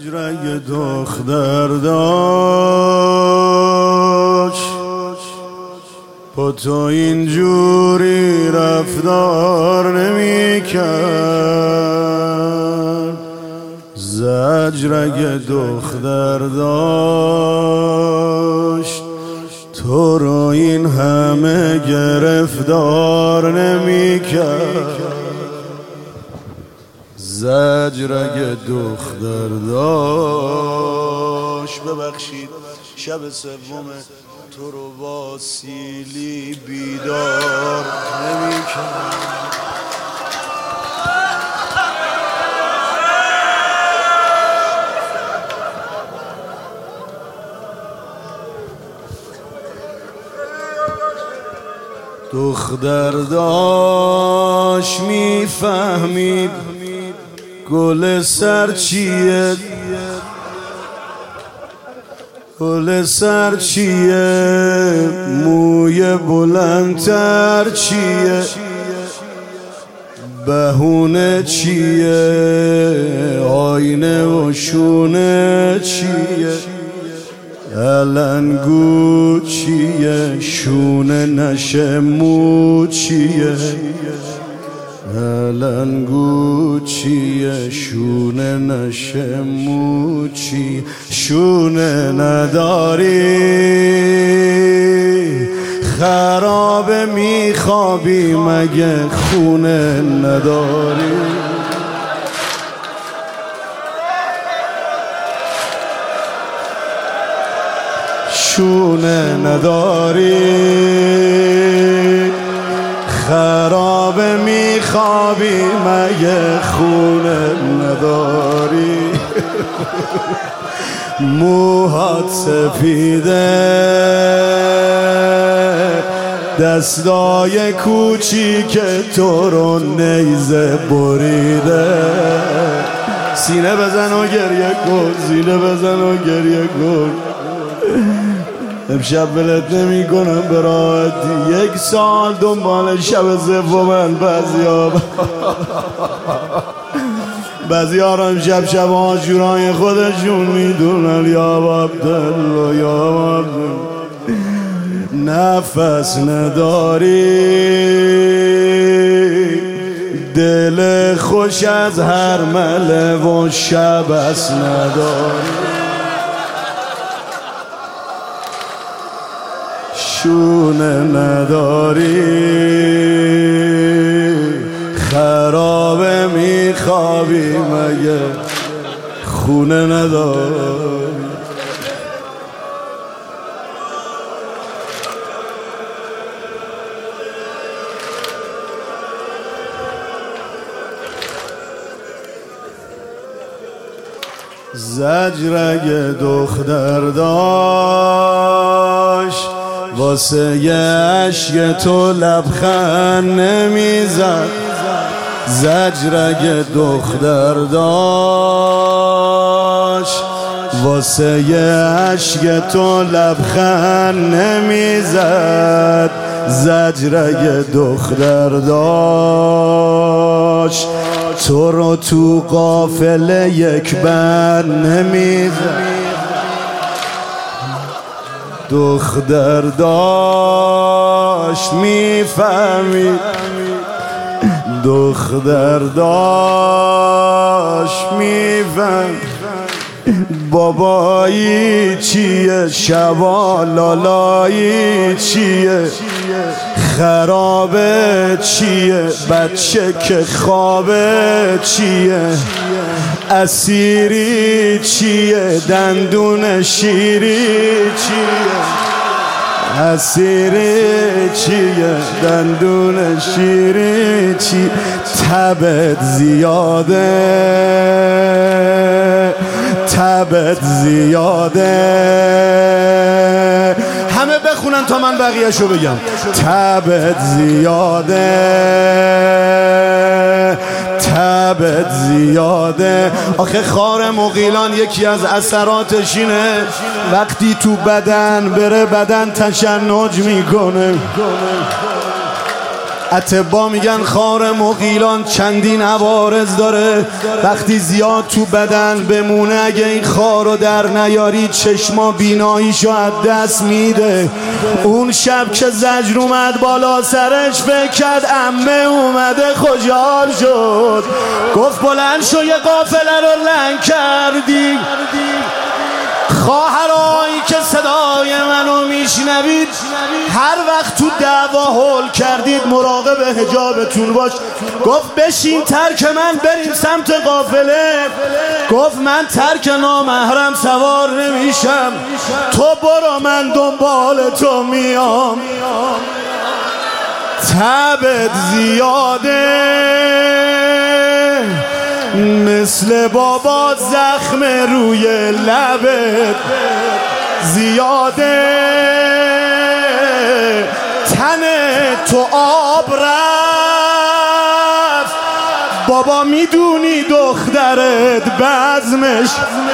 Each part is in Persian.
زجرگ دختر داشت با تو اینجوری رفتار نمی کرد. زجرگ دختر داشت تو رو این همه گرفتار نمی کرد. زجرگ دختر داشت. ببخشید شب سوم تو رو با سیلی بیدار نمی کرد. دختر داشت میفهمید گل سر چیه، گل سر چیه، موی بلندتر چیه، بهونه چیه، آینه و شونه چیه، علنگو چیه، شونه نشه مو چیه، علنگو چیه، شونه نشه مو چیه. شونه نداری خرابه میخوابی مگه خونه نداری؟ شونه نداری خرابه میخوابی مگه خونه نداری؟ موهات سفیده دستای کوچیک تو رو نیزه بریده. سینه بزن و گریه کن، سینه بزن و گریه کن. امشب ولت نمی کنم به راحتی. 1 سال دنبال شب سومن بعضی‌ها را امشب شب عاشورای خودشون میدونن. یا عبدالله یا عبدالله. نفس نداری دل خوش از هر مله و شبس نداری. شونه نداری خرابه میخوابی مگه خونه نداری؟ زجرگ دختر داشت واسه یه عشق تو لبخند نمیزد. زجرگ دختر داشت واسه یه عشق تو لبخند نمیزد. زجرگ دختر داشت تو رو تو قافله یک بند نمیزد. دختر داشت میفهمید، دختر داشت میفهمید بابایی چیه، شوالالایی چیه، خرابه چیه، بچه که خوابه چیه، اسیری چیه، دندون شیری چیه، اسیری چیه، دندون شیری چیه. تبت زیاده، تبت زیاده. همه بخونن تا من بقیه‌شو بگم. تبت زیاده، تبت زیاده. آخه خار مغیلان یکی از اثراتش اینه وقتی تو بدن بره بدن تشنج میکنه. اطبا میگن خار مغیلان چندین عوارض داره، وقتی زیاد تو بدن بمونه اگه این خارو در نیاری چشما بیناییشو از دست میده. اون شب که زجر اومد بالا سرش فکر کرد عمه اومده خوشحال شد، گفت بلند شو یه قافله رو لنگ کردی. خواهرایی که صدای منو میشنوید هر وقت تو دعوا هول کردید مراقب حجابتون باش. گفت بشین ترک من بریم سمت قافله، گفت من ترک نامحرم سوار نمیشم، تو برو من دنبال تو میام. تبت زیاده مثل بابا زخم روی لبت زیاده، تن تو آب رفت بابا میدونی دخترت بزمش.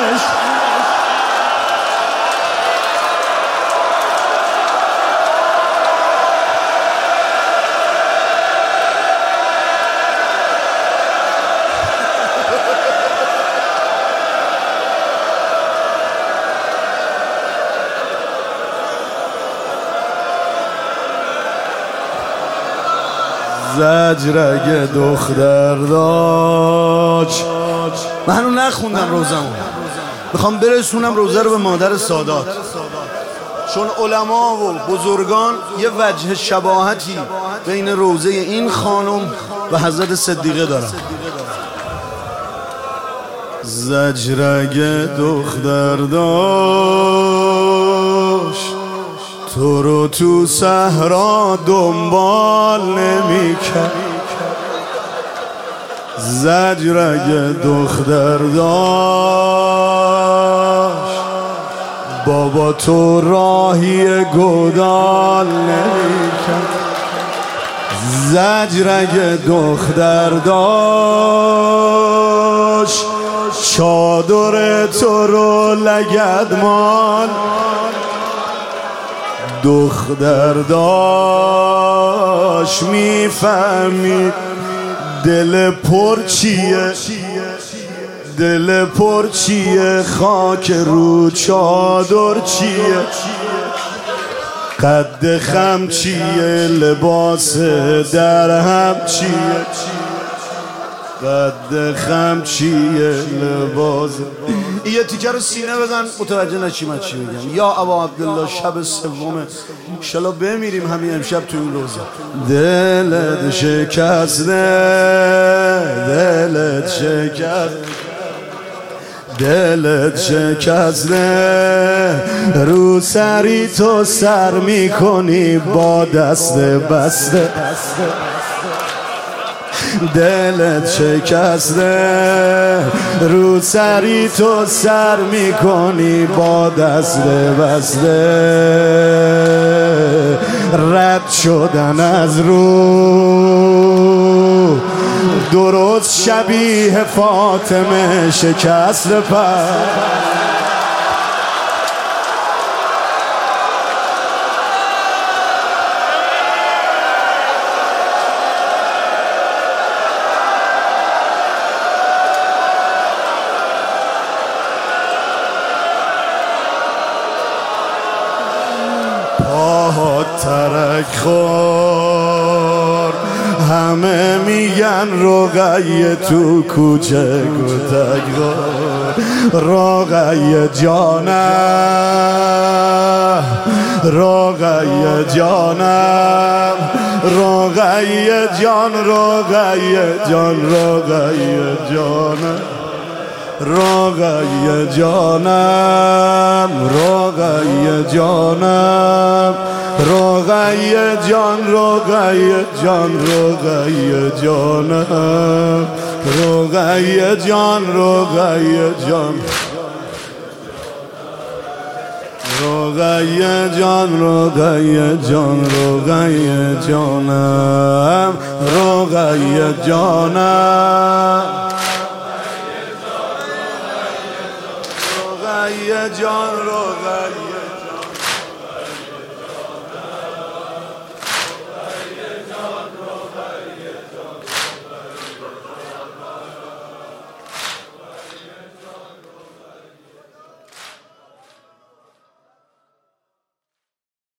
زجرگ دختر داشت. من هنو نخوندم روزمو، میخوام برسونم روزه رو به مادر سادات، چون علما و بزرگان یه وجه شباهتی بین روزه این خانم و حضرت صدیقه دارن. زجرگ دختر داشت تو رو تو صحرا دنبال نمی‌کرد، زجرگ دختر داشت بابا تو راهی گودال نمی‌کرد. زجرگ دختر داشت چادر تو رو لگدمال، دختر داشت میفهمید دل پر چیه، دل پر چیه، خاک رو چادر چیه، قد خم چیه، لباس در هم چیه، قد خم چیه، لباس. یه تیکه رو سینه بزن متوجه نشی من چی میگم. یا ابا عبدالله شب سومه انشالله بمیریم همین امشب تو این روزه. دلت شکسته، دلت شکست، دلت شکسته، رو سری تو سر میکنی با دست بسته. دلت شکسته، رو سری تو سر میکنی با دست بسته. رد شدن از رو درست شبیه فاطمه شکست پر. ترک خور همه میگن رقیه تو کوچه کتک خور، رقیه جانم، رقیه جانم، رقیه جان، رقیه جان، رقیه جانم، رقیه جانم، رقیه جانم، رقیه جان، رقیه جان، رقیه جانم، رقیه جان، رقیه جان، رقیه جان، رقیه جان، رقیه جانم، رقیه جانم، رقیه جان، رقیه